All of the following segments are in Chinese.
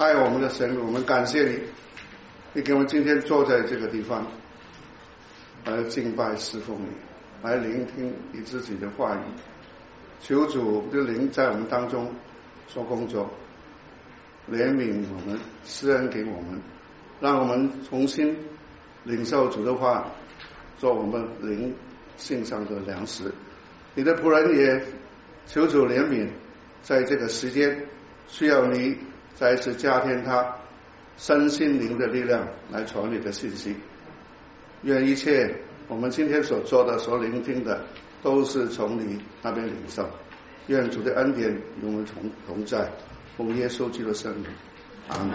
爱我们的神，我们感谢你，你给我们今天坐在这个地方，来敬拜侍奉你，来聆听你自己的话语。求主的灵在我们当中做工作，怜悯我们，施恩给我们，让我们重新领受主的话，做我们灵性上的粮食。你的仆人也求主怜悯，在这个时间需要你再次加添他身心灵的力量来传你的信息。愿一切我们今天所做的、所聆听的，都是从你那边领受。愿主的恩典与我们同在，奉耶稣基督的圣名，阿门。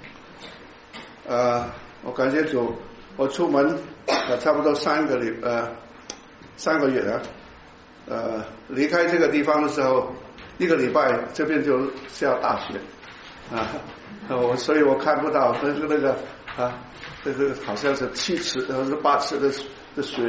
我感谢主，我出门差不多3个月了，离开这个地方的时候，1个礼拜这边就下大雪所以我看不到这个好像是7尺或者8尺的雪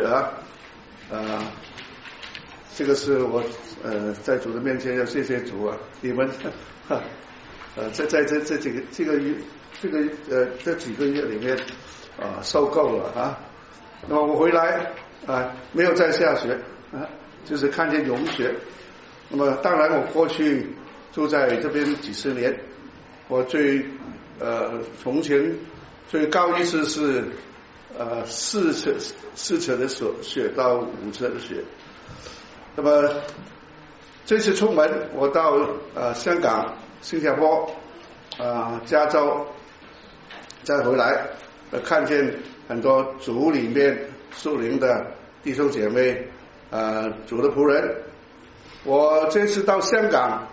这个是我在主的面前要谢谢主啊！你们在这几个月里面受够了那么我回来没有再下雪就是看见融雪。那么当然我过去住在这边几十年，我从前最高一次是4尺的雪到5尺的雪。那么这次出门我到香港、新加坡、加州，再回来看见很多主里面属灵的弟兄姐妹主的仆人。我这次到香港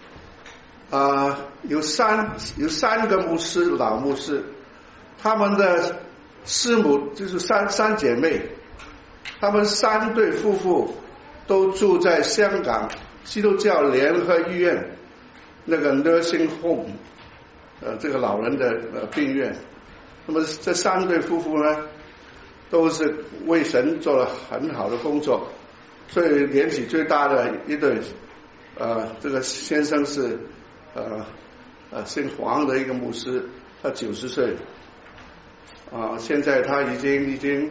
有三个牧师，老牧师，他们的师母就是三姐妹，他们3对夫妇都住在香港基督教联合医院那个 nursing home 这个老人的病院。那么这3对夫妇呢，都是为神做了很好的工作。所以年纪最大的一对这个先生是姓黄的一个牧师，他90岁现在他已经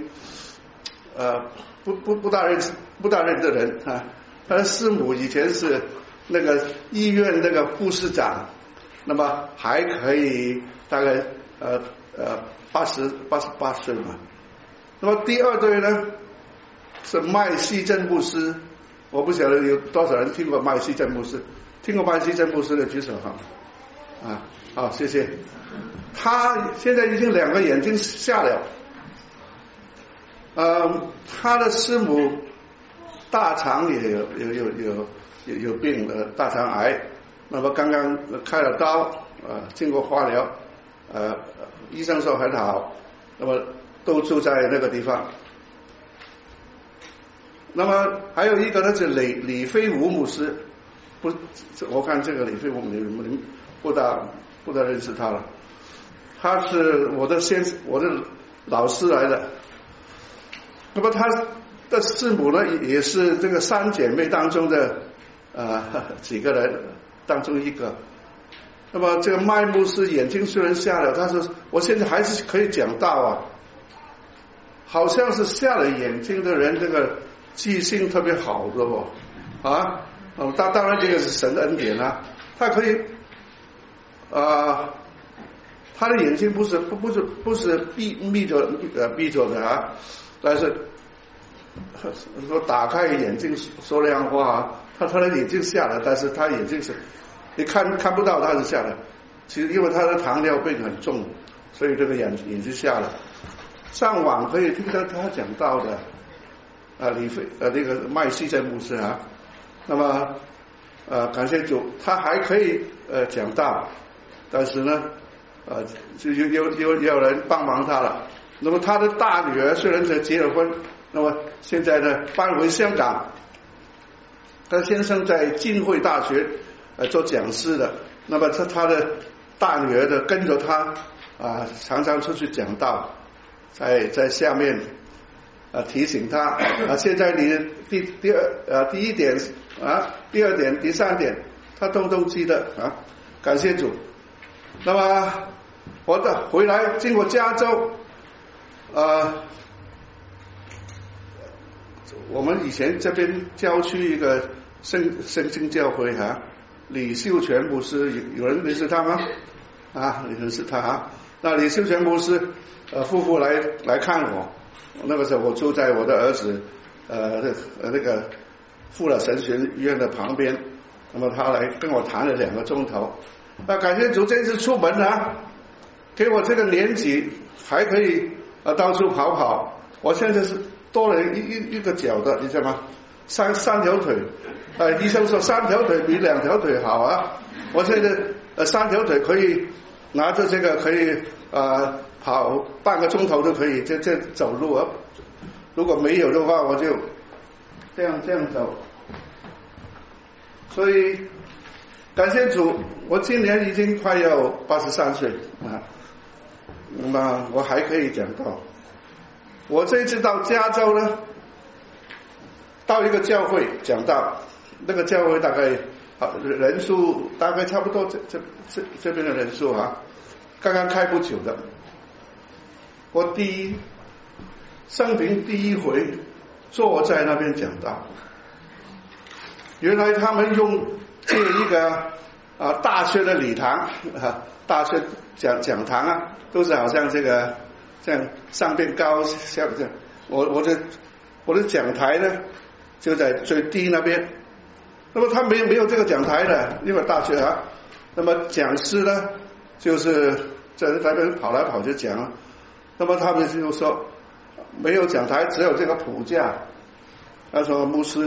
不大认得人他的师母以前是那个医院那个护士长，那么还可以大概88岁嘛。那么第2对呢是麦希真牧师，我不晓得有多少人听过麦希真牧师，听过麦希真牧师的举手好谢谢。他现在已经2个眼睛瞎了，他的师母大肠也有病了，大肠癌，那么刚刚开了刀经过化疗医生说很好，那么都住在那个地方。那么还有一个呢是李飞武牧师，我看这个李飞武你们不大认识他了，他是我的老师来的。那么他的师母呢也是这个3姐妹当中的几个人当中一个。那么这个麦牧师眼睛虽然瞎了，他说我现在还是可以讲道好像是瞎了眼睛的人这个记性特别好的当然这个是神的恩典他可以他的眼睛不是闭着的但是说打开眼睛说亮话他的眼睛瞎了，但是他眼睛是你看不到他是瞎了。其实因为他的糖尿病很重，所以这个眼睛瞎了。上网可以听到他讲到的那个麦希真牧师那么感谢主，他还可以讲道，但是呢就有人帮忙他了。那么他的大女儿虽然是结了婚，那么现在呢搬回香港，他先生在浸会大学做讲师的，那么他的大女儿的跟着他常常出去讲道，在下面提醒他现在你第1点第2点第3点他都记得感谢主。 那么我回来经过加州，我们以前这边郊区一个圣经教会李秀全牧师，有人认识他吗？你认识他那李秀全牧师夫妇来看我，那个时候我住在我的儿子那个富勒神学院的旁边，那么他来跟我谈了2个钟头。感谢主，这次出门给我这个年纪还可以到处跑。我现在是多了一个脚的，你知道吗？三条腿，医生说3条腿比2条腿好我现在3条腿可以拿着这个可以跑半个钟头都可以，这走路如果没有的话，我就这样走。所以感谢主，我今年已经快要83岁那么我还可以讲道。我这一次到加州呢，到一个教会讲道，那个教会大概人数大概差不多这边的人数刚刚开不久的。我生平第一回坐在那边讲道，原来他们借一个大学的礼堂大学讲堂都是好像这样上边高下边。我的讲台呢就在最低那边，那么他没有这个讲台的，因为大学那么讲师呢就是在那边跑来跑去讲那么他们就说没有讲台，只有这个谱架。他说牧师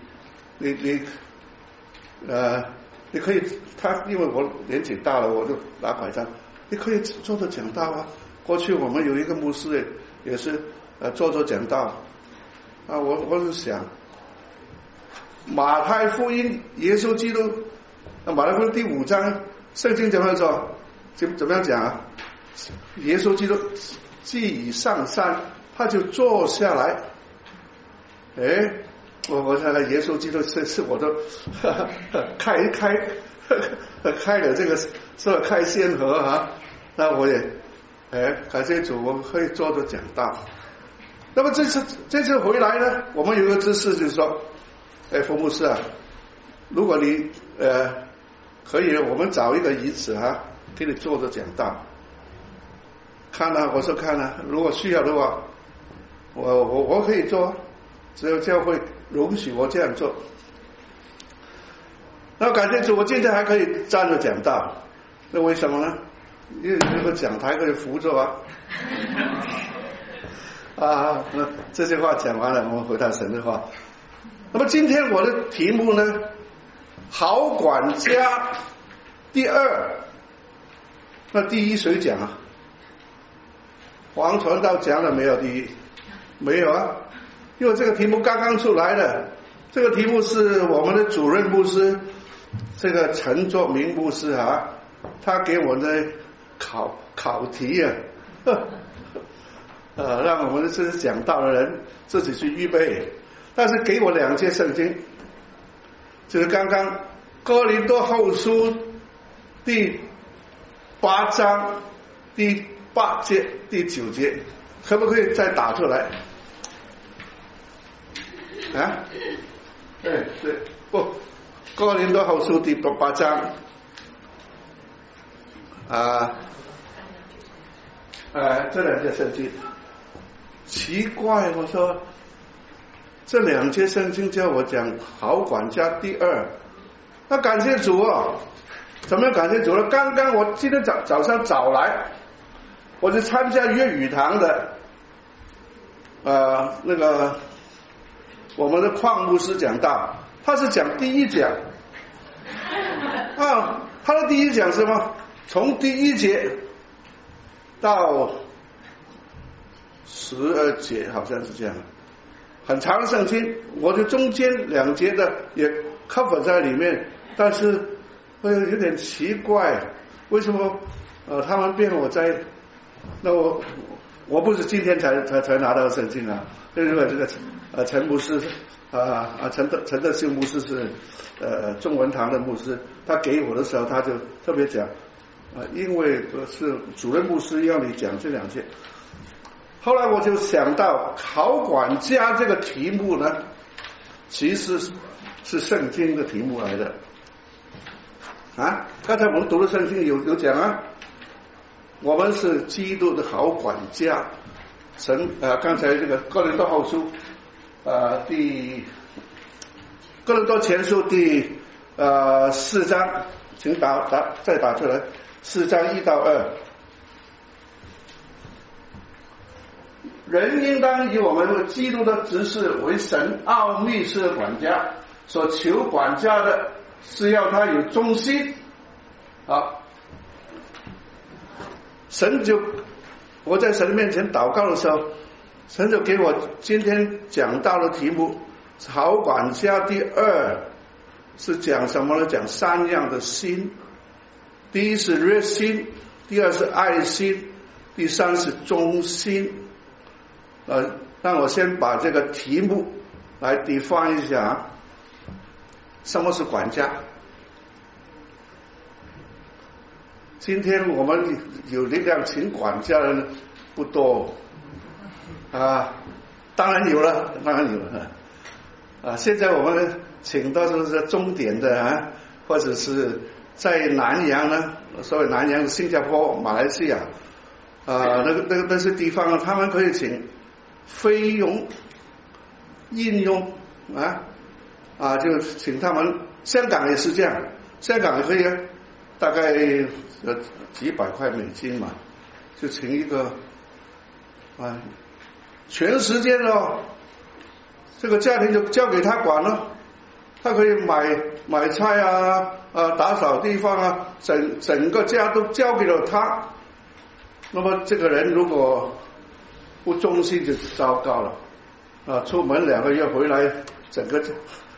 你可以，因为我年纪大了，我就拿拐杖，你可以坐着讲道过去我们有一个牧师也是坐着讲道我是想马太福音耶稣基督马太福音第5章圣经怎么说？怎么样讲耶稣基督既已上山，他就坐下来。我看看耶稣基督是我都开了这个是开先河那我也感谢主，我可以坐着讲道。那么这次回来呢，我们有个知识就是说福牧师如果你可以，我们找一个椅子给你坐着讲道。我说看如果需要的话，我可以做，只有教会容许我这样做。那感谢主，我今天还可以站着讲道，那为什么呢？因为这个讲台可以扶着那这些话讲完了，我们回到神的话。那么今天我的题目呢，好管家第2。那第1谁讲黄传道讲了没有？第1没有因为这个题目刚刚出来的。这个题目是我们的主任牧师这个陈作明牧师他给我的考题让我们这些讲道的人自己去预备。但是给我2节圣经，就是刚刚哥林多后书第8章第8节第9节，可不可以再打出来对哥林多后书第8章这2节圣经奇怪，我说这2节圣经叫我讲好管家第2。那感谢主怎么样感谢主呢？刚刚我今天早上早来，我是参加粤语堂的那个我们的邝牧师讲道，他是讲第1讲他的第1讲是什么？从第1节到12节，好像是这样，很长的圣经。我的中间2节的也 cover 在里面，但是会有点奇怪，为什么他们变我在那我不是今天才拿到圣经因为这个陈牧师陈德兴牧师是中文堂的牧师，他给我的时候他就特别讲因为是主任牧师要你讲这两件。后来我就想到好管家这个题目呢，其实是圣经的题目来的啊。刚才我们读的圣经有讲啊，我们是基督的好管家。神刚才这个哥林多后书哥林多前书第4章，请再打出来，4章1到2。人应当以我们基督的执事为神奥秘式的管家，所求管家的是要他有忠心。好，我在神面前祷告的时候，神就给我今天讲到的题目，好管家第2是讲什么呢？讲3样的心。第一是热心，第二是爱心，第三是忠心。让我先把这个题目来define一下，什么是管家？今天我们有力量请管家的人不多当然有了现在我们请到的是中点的或者是在南洋呢，所谓南洋、新加坡、马来西亚那些地方他们可以请菲佣、印佣就请他们。香港也是这样，香港也可以大概几百块美金嘛，就请一个全时间这个家庭就交给他管了，他可以买菜打扫地方整个家都交给了他。那么这个人如果不忠心就糟糕了出门2个月回来，整个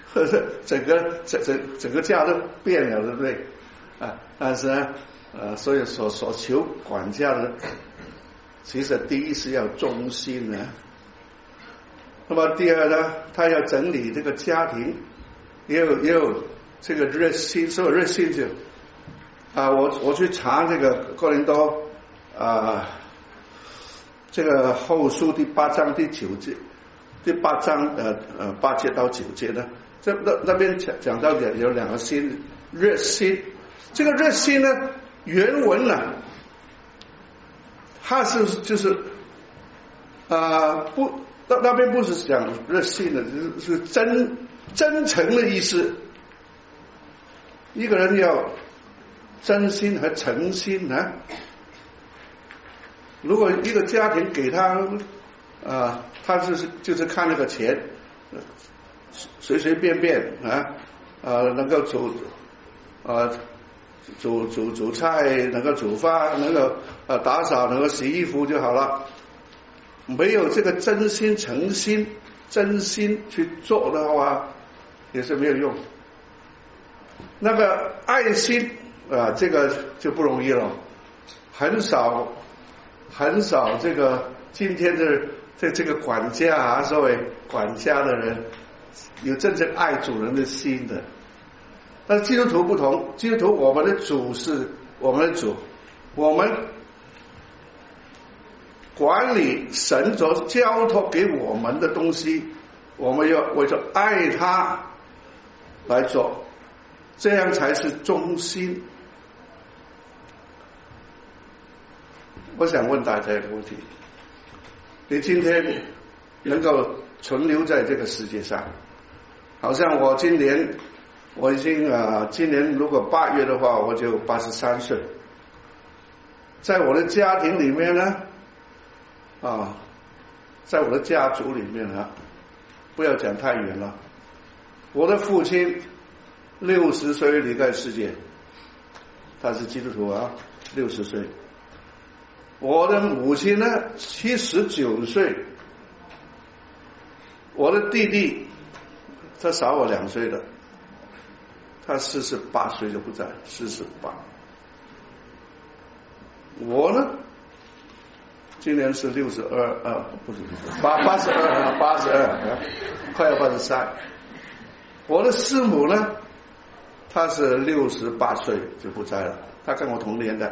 家都变了，对不对但是呢所以所求管家的，其实第一是要忠心那么第二呢，他要整理这个家庭，也有这个热心。所有热心就我去查这个哥林多这个后书第8章第9节，第8章8节到9节呢，那边讲到有2个心，热心。这个热心呢，原文呢，它就是那边不是讲热心的，是真诚的意思。一个人要真心和诚心如果一个家庭给他他就是看那个钱，随随便便能够煮菜，能够煮饭，能够打扫，能够洗衣服就好了。没有这个真心诚心真心去做的话，也是没有用。那个爱心这个就不容易了，很少这个今天的这个管家所谓管家的人有真正爱主人的心的。但是基督徒不同，基督徒我们的主是我们的主，我们管理神所交托给我们的东西，我们要为着爱他来做，这样才是忠心。我想问大家一个问题，你今天能够存留在这个世界上，好像我今年已经今年如果8月的话我就83岁，在我的家庭里面呢在我的家族里面不要讲太远了，我的父亲60岁离开世界，他是基督徒60岁。我的母亲呢79岁，我的弟弟他少我2岁的，他48岁就不在，48。我呢今年是62不是82快要83。我的师母呢，她他是68岁就不在了，他跟我同年的。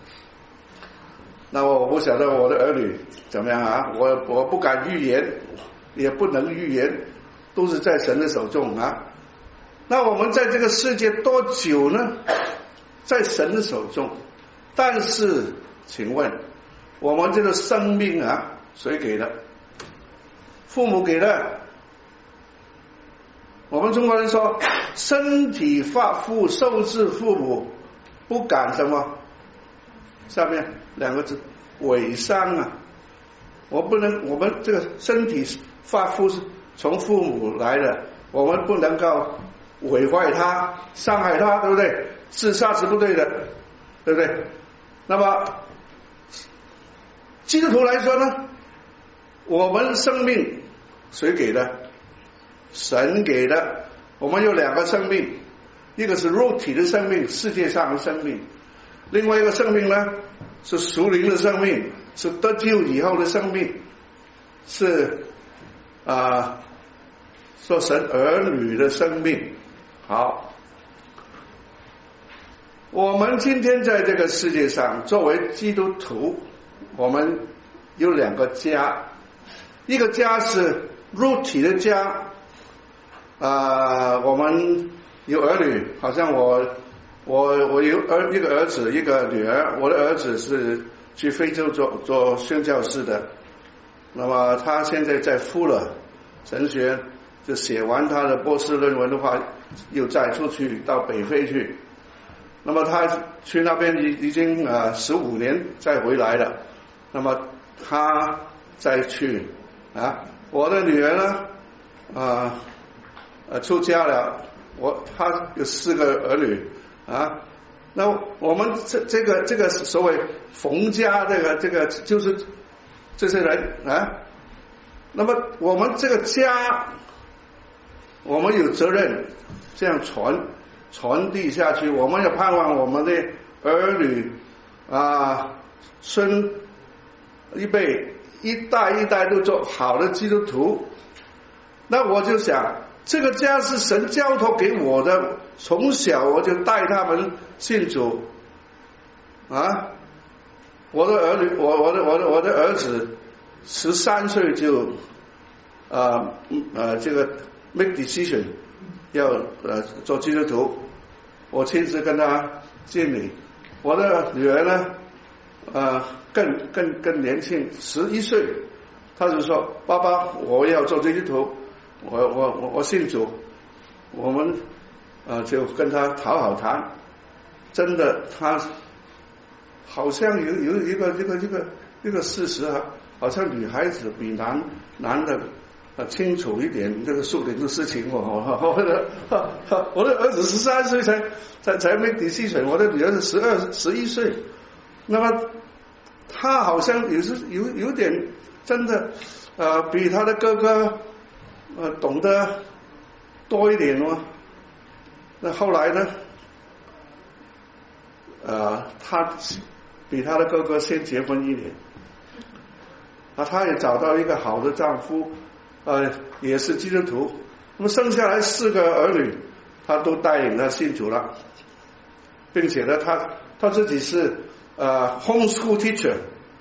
那我不晓得我的儿女怎么样啊，我不敢预言，也不能预言，都是在神的手中啊。那我们在这个世界多久呢？在神的手中。但是请问我们这个生命啊，谁给的？父母给的。我们中国人说身体发肤受之父母，不敢什么，下面2个字伪伤啊。我们这个身体发肤是从父母来的，我们不能够毁坏他，伤害他，对不对？自杀是不对的，对不对？那么基督徒来说呢，我们生命谁给的？神给的。我们有2个生命，一个是肉体的生命，世界上的生命，另外一个生命呢是属灵的生命，是得救以后的生命，是说神儿女的生命。好，我们今天在这个世界上作为基督徒，我们有2个家，一个家是肉体的家，我们有儿女，好像我有一个儿子一个女儿，我的儿子是去非洲做宣教士的，那么他现在在富勒神学，就写完他的博士论文的话，又再出去到北非去。那么他去那边已经15年再回来了，那么他再去我的女儿呢出家了，他有4个儿女那我们这个所谓冯家这个就是这些人那么我们这个家，我们有责任这样传递下去，我们要盼望我们的儿女孙一辈一代一代都做好的基督徒。那我就想，这个家是神交托给我的，从小我就带他们信主我的儿女，我的儿子13岁就这个 make decision 要做基督徒，我亲自跟他建立。我的女儿呢更年轻，11岁，他就说爸爸我要做基督徒，我信主。我们就跟他好谈，真的他好像有一个事实好像女孩子比男的清楚一点这个属灵的事情。我的儿子13岁才make decision，我的女儿是11岁，那么他好像有点真的比他的哥哥懂得多一点那后来呢他比他的哥哥先结婚1年，他也找到一个好的丈夫，也是基督徒。那么生下来4个儿女，他都带领他信主了，并且呢他自己是homeschool teacher，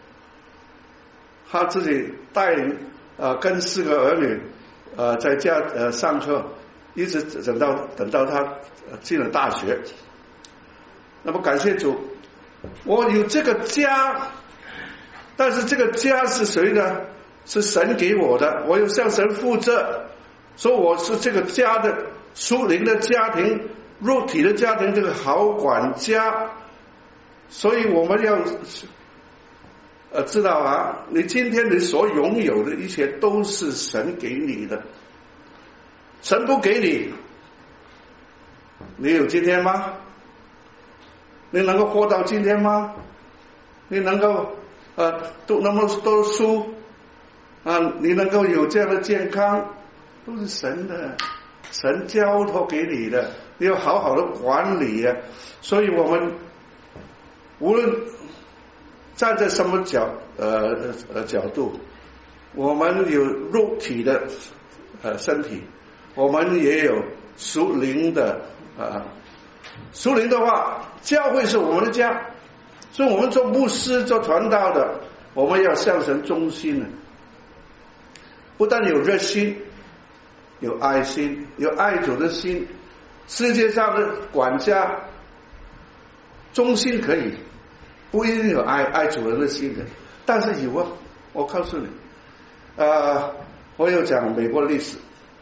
他自己带领跟4个儿女在家上课，一直等到他进了大学。那么感谢主，我有这个家，但是这个家是谁的？是神给我的，我要向神负责，所以我是这个家的属灵的家庭，肉体的家庭这个好管家。所以我们要知道你今天你所拥有的一切都是神给你的，神不给你，你有今天吗？你能够活到今天吗？你能够读那么多书你能够有这样的健康，都是神的，神交托给你的，你要好好的管理所以我们无论站在什么角度，我们有肉体的身体，我们也有属灵的属灵的话，教会是我们的家，所以我们做牧师、做传道的，我们要向神忠心的，不但有热心，有爱心，有爱主的心。世界上的管家忠心可以，不一定有爱主人的心的，但是有啊。我告诉你，我有讲美国历史，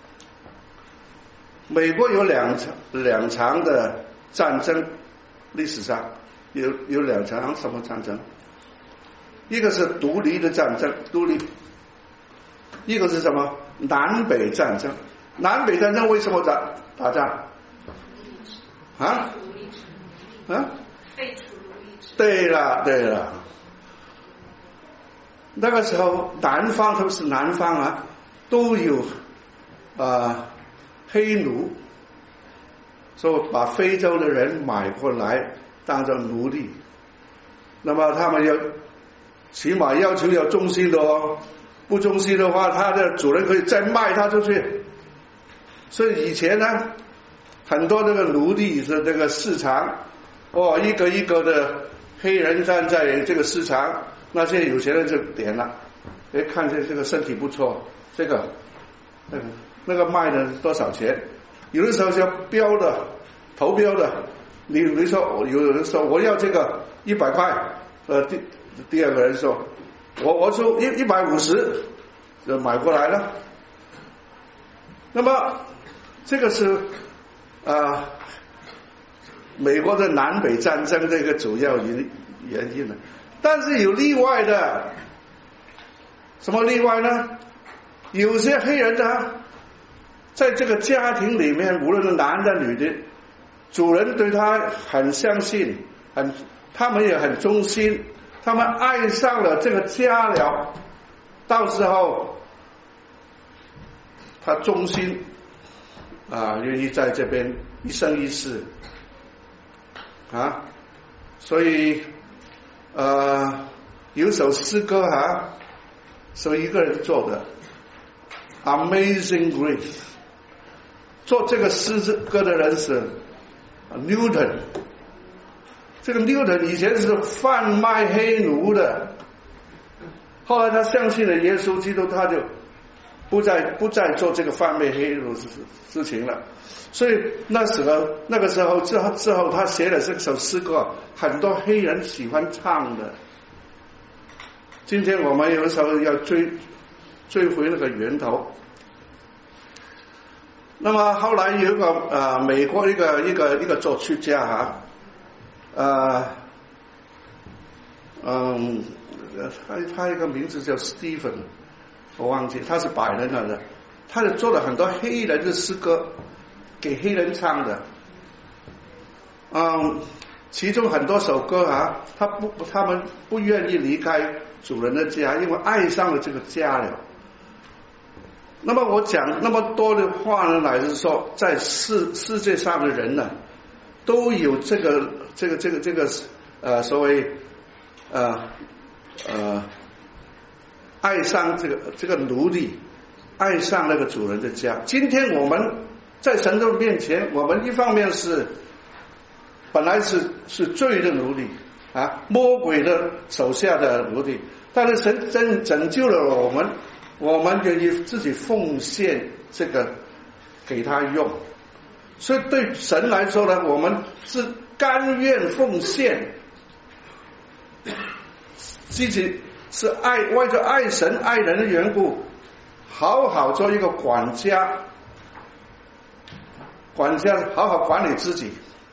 美国有两场的战争，历史上有两场什么战争？一个是独立的战争，一个是什么？南北战争。南北战争为什么打仗？啊？废除奴隶制。对了。那个时候南方，特别是南方啊，都有黑奴，所以把非洲的人买过来当成奴隶。那么他们起码要求要忠心的哦，不忠心的话，他的主人可以再卖他出去。所以以前呢，很多这个奴隶是这个市场，一个一个的黑人站在这个市场，那些有钱人就点了，看见这个身体不错，这个那个卖的多少钱？有的时候是要标的，投标的。你说有人说我要这个100块，第二个人说我出150，就买过来了。那么这个是美国的南北战争这个主要原因了。但是有例外的，什么例外呢？有些黑人呢，在这个家庭里面，无论是男的女的，主人对他很相信，他们也很忠心，他们爱上了这个家了，到时候他忠心愿意在这边一生一世所以有首诗歌是一个人做的 Amazing Grace， 做这个诗歌的人是 Newton。 这个 Newton 以前是贩卖黑奴的，后来他相信了耶稣基督，他就不再做这个贩卖黑奴事情了。所以那个时候之后他写了这首诗歌，很多黑人喜欢唱的。今天我们有的时候要追回那个源头。那么后来有一个美国一个作曲家他一个名字叫 Stephen， 我忘记，他是白人来的，他就做了很多黑人的诗歌给黑人唱的。其中很多首歌他们不愿意离开主人的家，因为爱上了这个家了。那么我讲那么多的话呢，乃是说在世界上的人呢，都有这个所谓爱上这个奴隶，爱上那个主人的家。今天我们在神的面前，我们一方面是本来是罪的奴隶魔鬼的手下的奴隶，但是神真拯救了我们愿意自己奉献这个给他用。所以对神来说呢，我们是甘愿奉献，自己是为着爱神爱人的缘故，好好做一个管家好好管理自己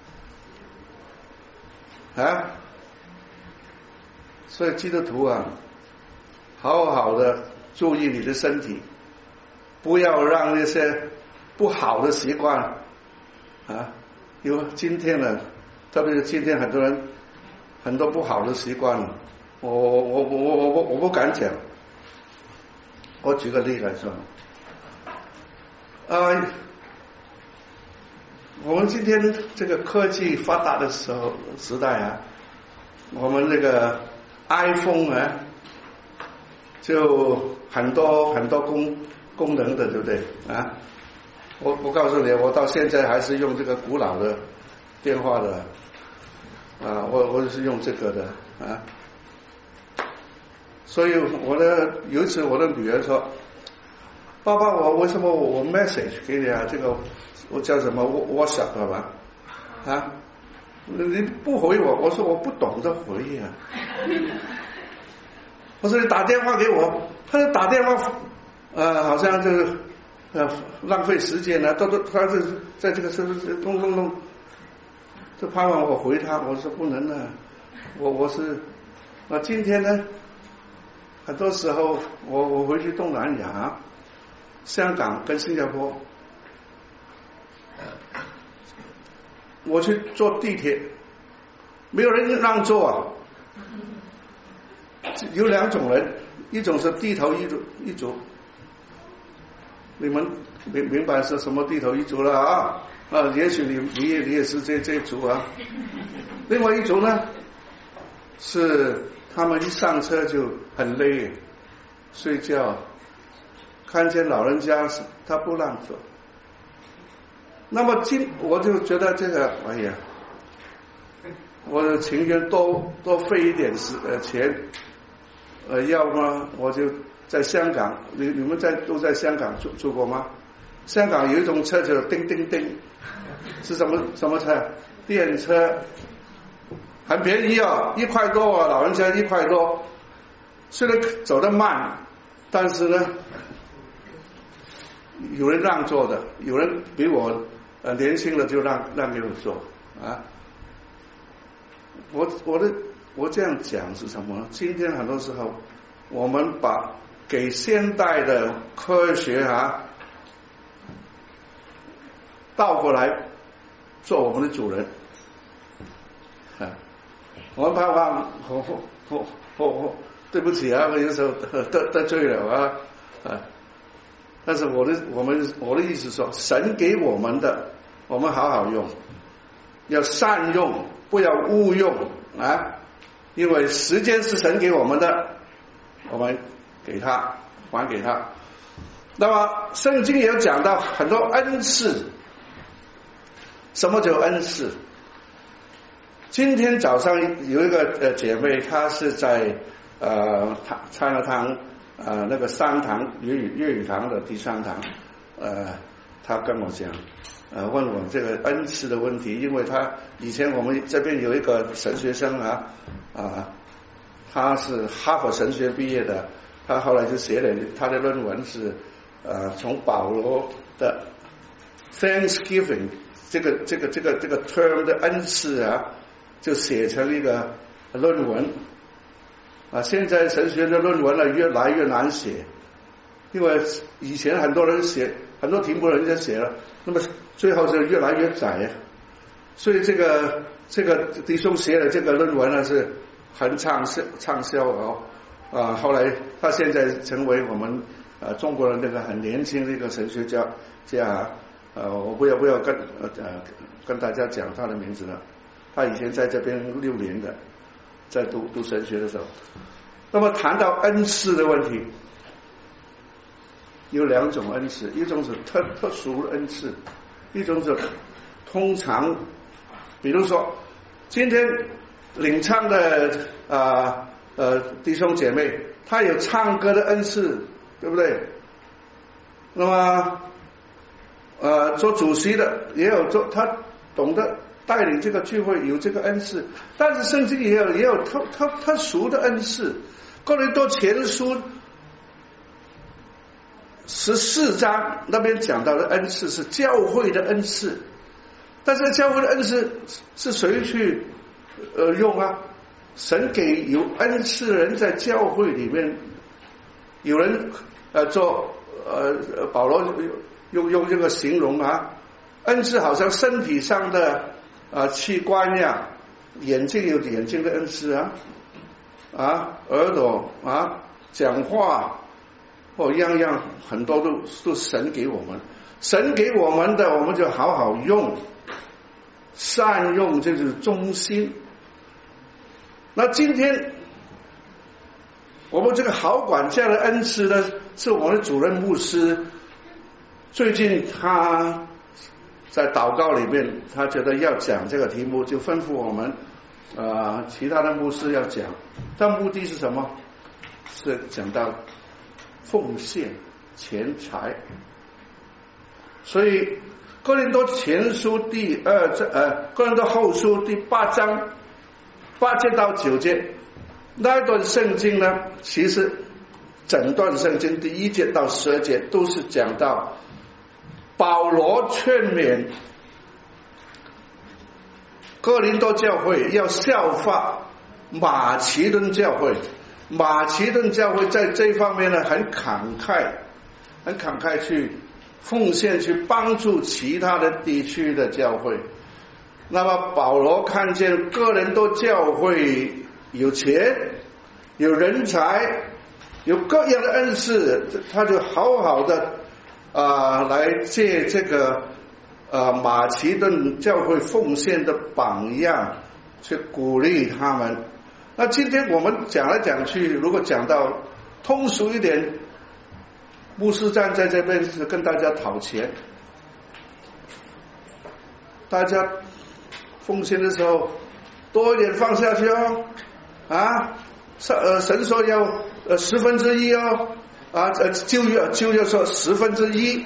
所以基督徒好好的注意你的身体，不要让那些不好的习惯因为今天呢，特别是今天很多人很多不好的习惯，我不敢讲。我举个例来说，我们今天这个科技发达的时代我们这个 iPhone 就很多功能的，对不对我告诉你，我到现在还是用这个古老的电话的我是用这个的啊。所以有一次我的女儿说，爸爸，为什么我 message 给你啊？这个我叫什么 WhatsApp 吧？啊，你不回我，我说我不懂得回啊。我说你打电话给我，他就打电话，好像就是浪费时间了，他是在这个弄，就盼望我回他，我说不能啊，我是今天呢，很多时候我回去东南亚，香港跟新加坡，我去坐地铁，没有人让座啊。有两种人，一种是低头一族，你们明白是什么低头一族了啊？也许你也是这一族啊。另外一族呢，是他们一上车就很累，睡觉，看见老人家他不让座。那么我就觉得这个，哎呀，我情愿多费一点钱。要么我就在香港，你们都在香港住过吗？香港有一种车叫叮叮叮，是什么车？电车，很便宜啊，1块多啊，老人家1块多。虽然走得慢，但是呢，有人让座的，有人比我年轻的就让给我坐啊。我这样讲是什么？今天很多时候，我们把给现代的科学倒过来做我们的主人我们盼望对不起啊，我有时候得罪了但是我的意思说，神给我们的，我们好好用，要善用，不要误用啊。因为时间是神给我们的，我们还给他。那么圣经也有讲到很多恩赐。什么叫恩赐？今天早上有一个姐妹，她是在参了堂那个3堂粤语堂的第3堂，她跟我讲问我这个恩赐的问题，因为他以前我们这边有一个神学生他是哈佛神学毕业的，他后来就写了他的论文是从保罗的 Thanksgiving 这个 term 的恩赐就写成一个论文现在神学的论文越来越难写，因为以前很多人写很多题目人家写了，那么最后就越来越窄所以这个弟兄写的这个论文呢是很畅销后来他现在成为我们中国人那个很年轻的一个神学家我不要跟大家讲他的名字了，他以前在这边6年的，在读神学的时候。那么谈到恩赐的问题，有2种恩赐，一种是特殊的恩赐，一种是通常，比如说今天领唱的弟兄姐妹，他有唱歌的恩赐，对不对？那么做主席的也有他懂得带领这个聚会，有这个恩赐。但是圣经也有特殊的恩赐。哥林多前书14章那边讲到的恩赐是教会的恩赐，但是教会的恩赐是谁去用神给有恩赐的人在教会里面，有人做保罗用这个形容恩赐好像身体上的器官呀，眼睛有眼睛的恩赐耳朵讲话样样很多都神给我们，神给我们的我们就好好用，善用就是忠心。那今天我们这个好管家的恩赐呢，是我们的主任牧师，最近他在祷告里面，他觉得要讲这个题目，就吩咐我们其他的牧师要讲。但目的是什么？是讲到奉献钱财。所以哥林多前书哥林多后书第8章8节到9节那一段圣经呢，其实整段圣经第1节到12节都是讲到保罗劝勉哥林多教会要效法马其顿教会。马其顿教会在这方面呢很慷慨去奉献，去帮助其他的地区的教会。那么保罗看见哥林多教会有钱有人才有各样的恩赐，他就好好的来借这个马其顿教会奉献的榜样去鼓励他们。那今天我们讲来讲去，如果讲到通俗一点，牧师站在这边是跟大家讨钱，大家奉献的时候多一点放下去哦，神说要1/10哦，就要说1/10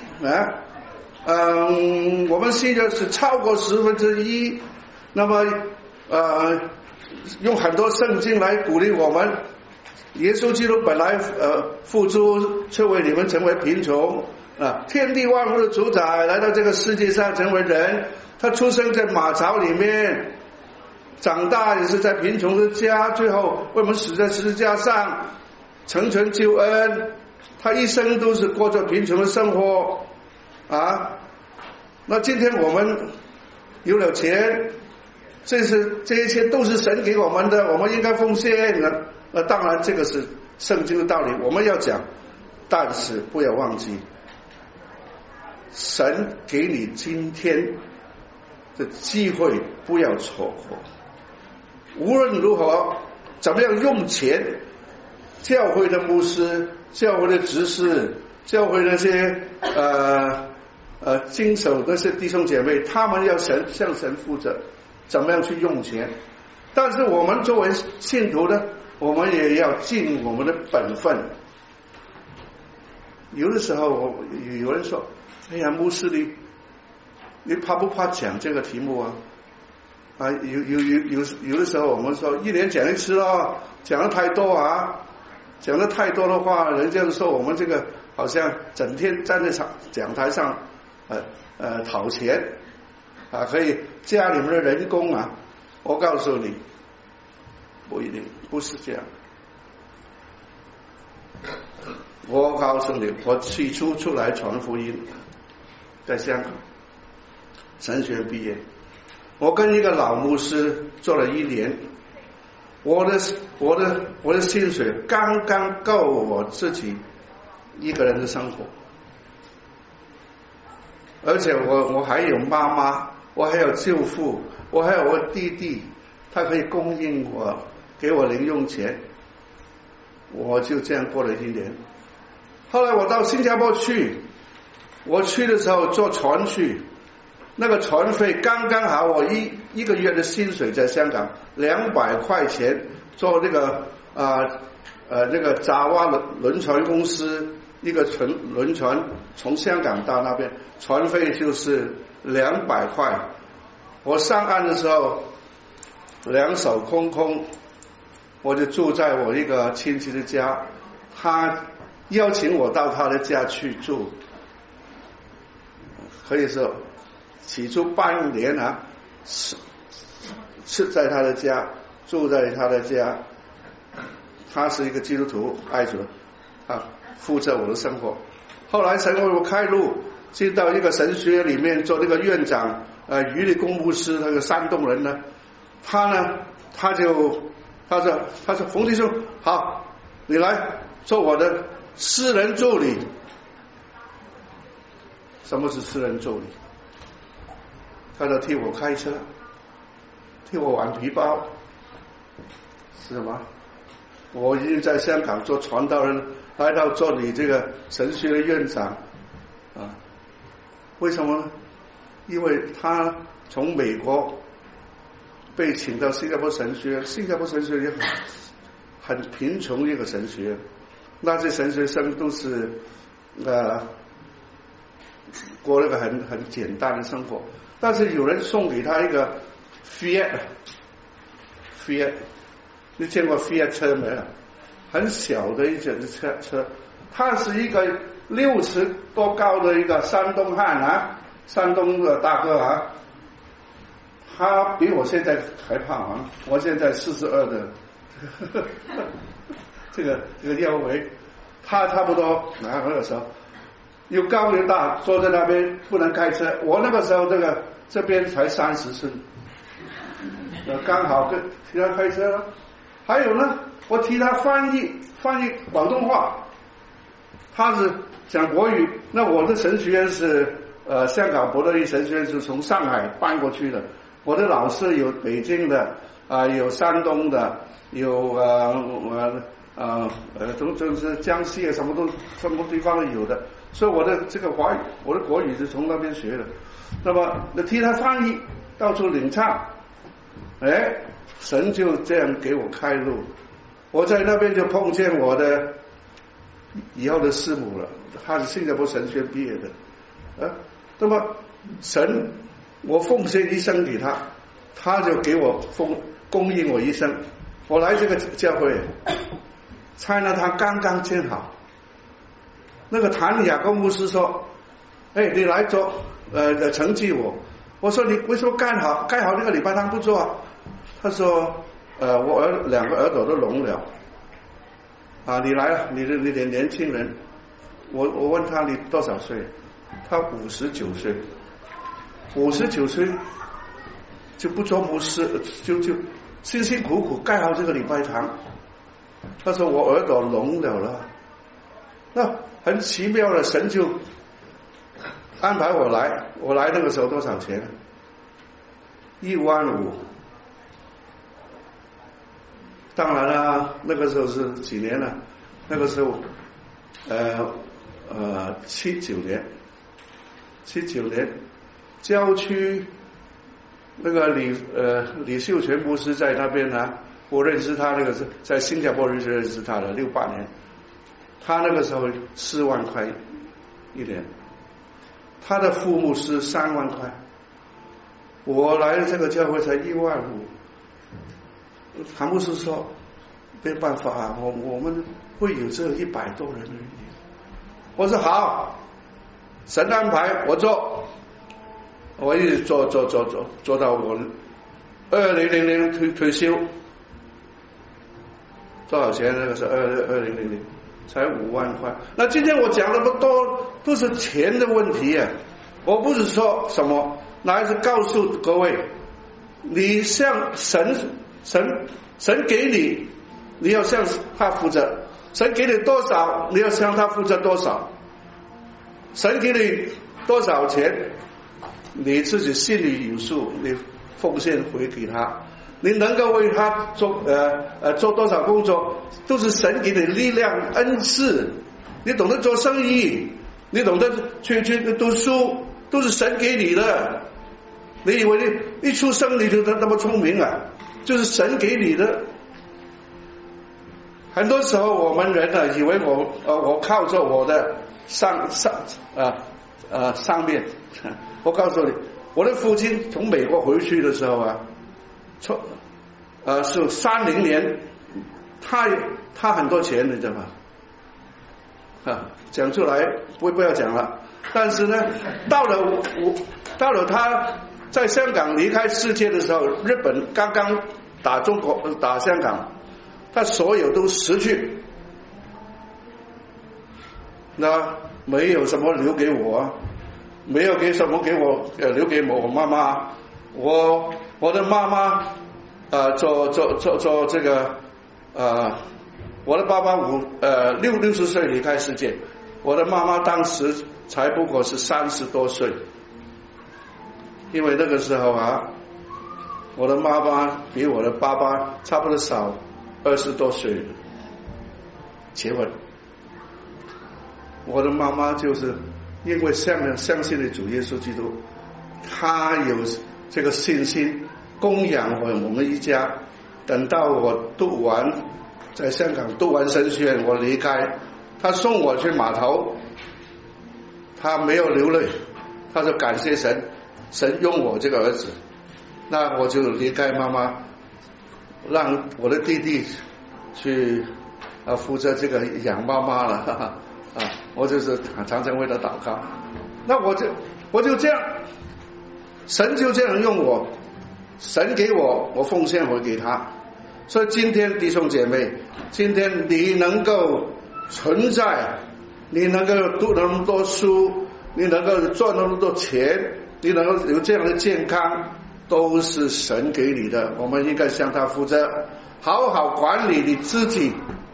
我们现在是超过1/10，那么用很多圣经来鼓励我们。耶稣基督本来付出却为你们成为贫穷天地万物的主宰，来到这个世界上成为人，他出生在马槽里面，长大也是在贫穷的家，最后为我们死在十字架上成全救恩。他一生都是过着贫穷的生活那今天我们有了钱，这一切都是神给我们的，我们应该奉献。那当然这个是圣经的道理，我们要讲，但是不要忘记神给你今天的机会不要错过。无论如何怎么样用钱，教会的牧师、教会的执事、教会那些经手那些弟兄姐妹，他们要向神负责怎么样去用钱。但是我们作为信徒呢，我们也要尽我们的本分。有的时候有人说，哎呀，牧师你怕不怕讲这个题目有的时候我们说1年讲1次讲得太多讲得太多的话，人家说我们这个好像整天站在讲台上讨钱可以加你们的人工我告诉你不一定，不是这样。我告诉你，我起初出来传福音，在香港神学毕业，我跟一个老牧师做了1年，我的薪水刚刚够我自己一个人的生活，而且我还有妈妈，我还有舅父，我还有我弟弟，他可以供应我，给我零用钱，我就这样过了1年。后来我到新加坡去，我去的时候坐船去，那个船费刚刚好我一个月的薪水，在香港200块钱，坐那个那个爪哇轮船公司一个轮船从香港到那边，船费就是200块。我上岸的时候2手空空，我就住在我一个亲戚的家，他邀请我到他的家去住，可以说起初半年是在他的家，住在他的家。他是一个基督徒，爱主，他负责我的生活。后来神为我开路，进到一个神学里面做那个院长，余立功牧师，那个山东人呢，他说冯弟兄好，你来做我的私人助理。什么是私人助理？他说替我开车，替我玩皮包，是吗？我已经在香港做传道人，来到做你这个神学的院长为什么呢？ 因为他从美国被请到新加坡神学院，新加坡神学院很贫穷一个神学院，那些神学生都是过那个很简单的生活，但是有人送给他一个 Fiat， 你见过 Fiat 车没有？很小的一辆车，他是一个6尺多高的一个山东汉啊，山东的大哥啊，他比我现在还胖啊，我现在42的这个腰围，他差不多那个时候又高又大，坐在那边不能开车。我那个时候这边才30岁，刚好跟替他开车了。还有呢，我替他翻译广东话，他是讲国语。那我的神学院是香港博乐义神学院是从上海搬过去的，我的老师有北京的有山东的，有就是江西啊，什么地方都有的。所以我的这个华语，我的国语是从那边学的。那么替他翻译，到处领唱，神就这样给我开路。我在那边就碰见我的以后的师母了，她是新加坡神学毕业的，那么神，我奉献一生给他，他就给我供应我一生。我来这个教会，拆了他刚刚建好。那个谭雅各牧师说：“你来做承继我。”我说：“你为什么盖好那个礼拜堂不做啊？”他说：“我2个耳朵都聋了。你来了，你年轻人。”我问他你多少岁？他59岁，59岁就不做牧师，就辛辛苦苦盖好这个礼拜堂。他说我耳朵聋了。那很奇妙的，神就安排我来。我来那个时候多少钱？15000。当然了，那个时候是几年了？那个时候79年，郊区那个李秀全牧师在那边呢，我认识他，那个是在新加坡认识他的68年，他那个时候4万块一年，他的父母是3万块，我来这个教会才15000。谭牧师说没办法，我们会有这100多人而已。我说好，神安排我做，我一直做到我2000年退休。多少钱？那个是2000才5万块。那今天我讲那么多都是钱的问题啊！我不是说什么，乃是告诉各位，你向神给你，你要向他负责。神给你多少，你要向他负责多少。神给你多少钱，你自己心里有数，你奉献回给他。你能够为他做多少工作，都是神给你力量恩赐。你懂得做生意，你懂得去读书，都是神给你的。你以为你一出生你就那么聪明啊？就是神给你的。很多时候我们人以为我靠着我的上面。我告诉你，我的父亲从美国回去的时候是30年，他很多钱，你知道吗？讲出来不要讲了。但是呢，到了他在香港离开世界的时候，日本刚刚打香港，他所有都失去，那没有什么留给我，没有给什么给我留给我妈妈。我的妈妈做这个我的爸爸60岁离开世界，我的妈妈当时才不过是30多岁，因为那个时候我的妈妈比我的爸爸差不多少20多岁结婚。我的妈妈就是因为相信了主耶稣基督， 他有这个信心供养我们一家。等到我在香港读完神学院，我离开，他送我去码头，他没有流泪，他说感谢神，神用我这个儿子。那我就离开妈妈，让我的弟弟去负责这个养妈妈了，哈哈我就是常常为他祷告。那我就这样，神就这样用我，神给我奉献我给他。所以今天弟兄姐妹，今天你能够存在，你能够读那么多书，你能够赚那么多钱，你能够有这样的健康，都是神给你的。我们应该向他负责，好好管理你自己，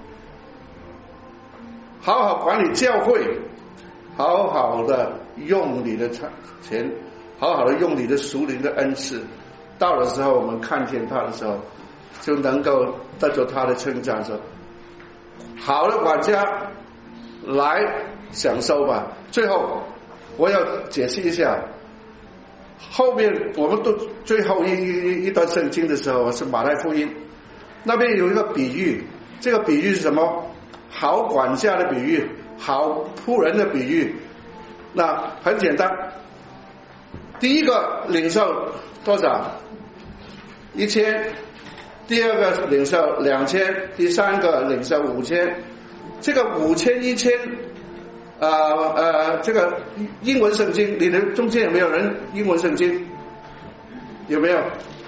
好好管理教会，好好的用你的钱，好好的用你的属灵的恩赐。到的时候，我们看见他的时候，就能够得着他的称赞，说好的管家来享受吧。最后我要解释一下，后面我们都最后一段圣经的时候是马太福音，那边有一个比喻，这个比喻是什么？好管家的比喻，好仆人的比喻。那很简单，第一个领受多少？1000，第二个领受2000，第三个领受5000。这个5000、1000，这个英文圣经，你的中间有没有人英文圣经？有没有？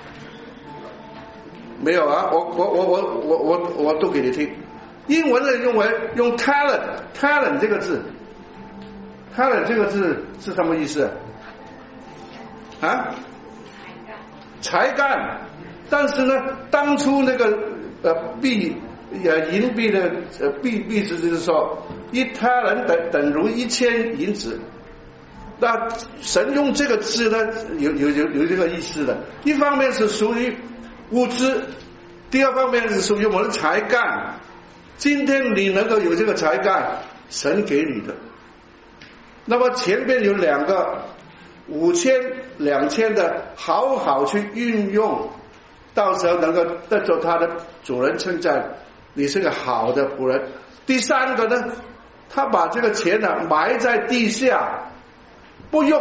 没有啊！我读给你听。英文的用 talent 这个字 ，talent 这个字是什么意思？啊？才干。但是呢，当初那个银币的币值就是说1 talent 等于1000银子。那神用这个字呢，有这个意思的。一方面是属于物质，第二方面是属于我们的才干。今天你能够有这个才干，神给你的。那么前面有2个5000、2000的，好好去运用，到时候能够得着他的主人称赞，你是个好的仆人。第三个呢，他把这个钱呢埋在地下不用，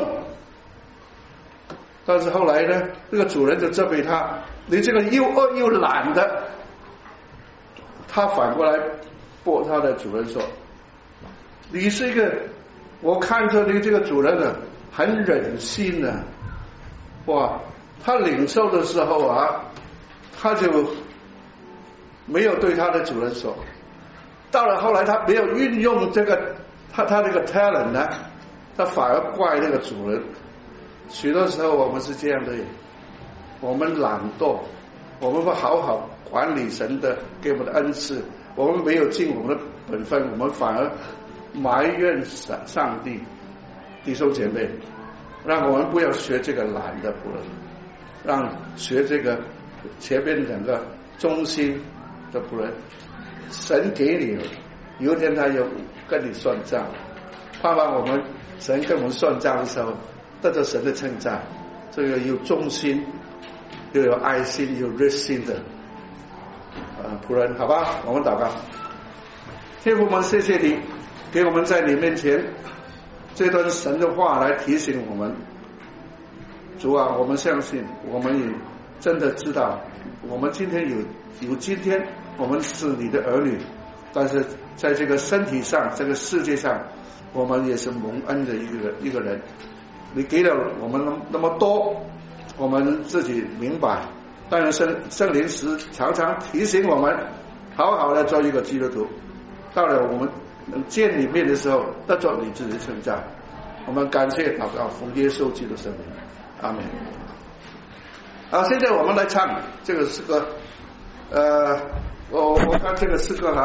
但是后来呢，这个主人就责备他，你这个又饿又懒的。他反过来驳他的主人说，你是一个，我看着你这个主人呢很忍心的，哇，他领受的时候啊，他就没有对他的主人说，到了后来他没有运用这个他这个 talent 呢，他反而怪那个主人。许多时候我们是这样的，我们懒惰，我们不好好管理神的给我们的恩赐，我们没有尽我们的本分，我们反而埋怨上帝。弟兄姐妹，让我们不要学这个懒的仆人，让学这个前面2个忠心的仆人。神给你了，有一天他有跟你算账，盼望我们神跟我们算账的时候得到神的称赞。这个有忠心又有爱心有热心的仆人，好吧？我们祷告。天父们，谢谢你给我们在你面前这段神的话来提醒我们。主啊，我们相信，我们也真的知道，我们今天有今天，我们是你的儿女，但是在这个身体上，这个世界上，我们也是蒙恩的一个人。你给了我们那么多，我们自己明白。当然圣灵时常常提醒我们，好好的做一个基督徒。到了我们能见你面的时候，得做你自己的称赞。我们感谢祷告，奉耶稣基督圣名，阿门。好，现在我们来唱这个诗歌。我看这个诗歌